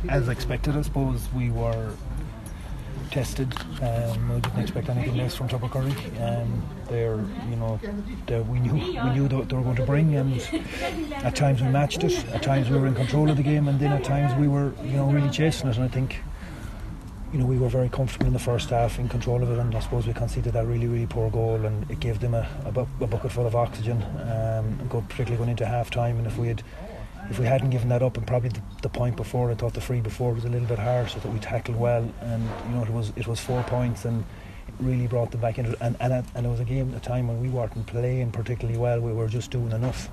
as expected, I suppose. We were tested. We didn't expect anything less from Tubbercurry. We knew that they were going to bring, and at times we matched it. At times we were in control of the game, and then at times we were, really chasing it. And I think, we were very comfortable in the first half, in control of it, and I suppose we conceded that really, really poor goal, and it gave them a bucket full of oxygen, particularly going into half time. And if we hadn't given that up, and probably the point before, I thought the free before was a little bit harsh. I thought we tackled well, and it was 4 points, and it really brought them back into it. And it was a time when we weren't playing particularly well. We were just doing enough.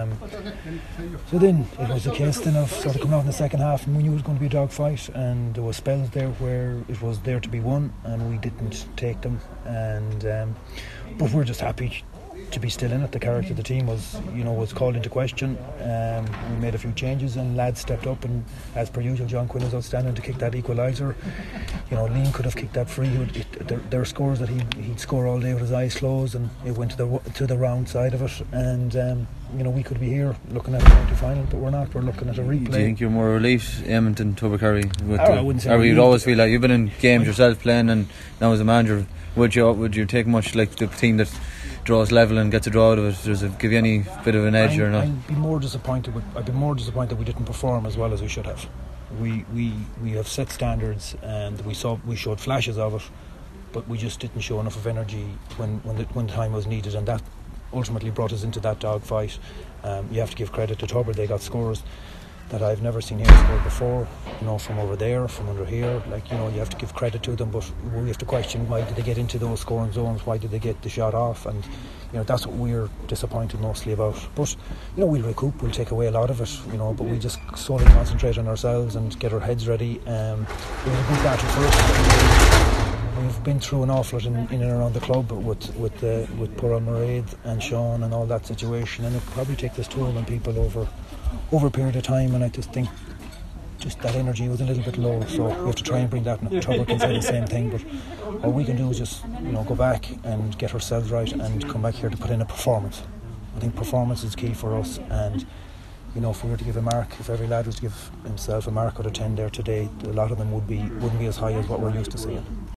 So then it was a case then of sort of coming out in the second half, and we knew it was going to be a dogfight, and there were spells there where it was there to be won, and we didn't take them. But we're just happy to be still in it. The character of the team was called into question. We made a few changes, and lads stepped up, and as per usual, John Quinn was outstanding to kick that equaliser. Liam could have kicked that free. There are scores that he'd score all day with his eyes closed, and it went to the round side of it. And we could be here looking at the county final, but we're not. We're looking at a replay. Do you think you're more relieved, Edmonton, Tubbercurry? I wouldn't say. Or you'd always feel like you've been in games yourself playing, and now as a manager, would you take much like the team that draws level and gets a draw out of it? Does it give you any bit of an edge or not? I'd be more disappointed we didn't perform as well as we should have. We have set standards, and we showed flashes of it, but we just didn't show enough of energy when time was needed, and that ultimately brought us into that dogfight. You have to give credit to Tubber. They got scores that I've never seen here scored before, from over there, from under here. You have to give credit to them, but we have to question, why did they get into those scoring zones? Why did they get the shot off? And that's what we're disappointed mostly about. But we'll recoup, we'll take away a lot of it, but we just solely concentrate on ourselves and get our heads ready. It was a good battle for us. We've been through an awful lot in and around the club with poor Mairead and Sean and all that situation, and it'll probably take this toll on people over a period of time, and I just think that energy was a little bit low, so we have to try and bring that. Tubber can say the same thing, but all we can do is just go back and get ourselves right and come back here to put in a performance. I think performance is key for us, and if we were to give a mark, if every lad was to give himself a mark out of 10 there today, a lot of them wouldn't be as high as what we're used to seeing.